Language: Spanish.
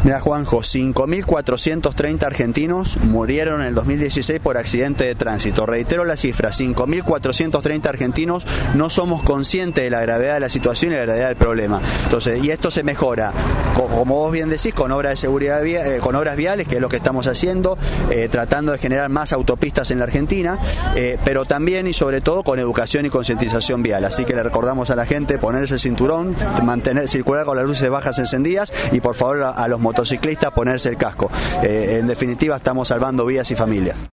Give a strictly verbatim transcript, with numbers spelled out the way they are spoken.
Mira, Juanjo, cinco mil cuatrocientos treinta argentinos murieron en el dos mil dieciséis por accidente de tránsito. Reitero la cifra, cinco mil cuatrocientos treinta argentinos. No somos conscientes de la gravedad de la situación y la gravedad del problema. Entonces, y esto se mejora, como vos bien decís, con obras de seguridad vía, eh, con obras viales, que es lo que estamos haciendo, eh, tratando de generar más autopistas en la Argentina, eh, pero también y sobre todo con educación y concientización vial. Así que le recordamos a la gente ponerse el cinturón, mantener, circular con las luces bajas encendidas y por favor a, a los motociclistas ponerse el casco. Eh, en definitiva, estamos salvando vidas y familias.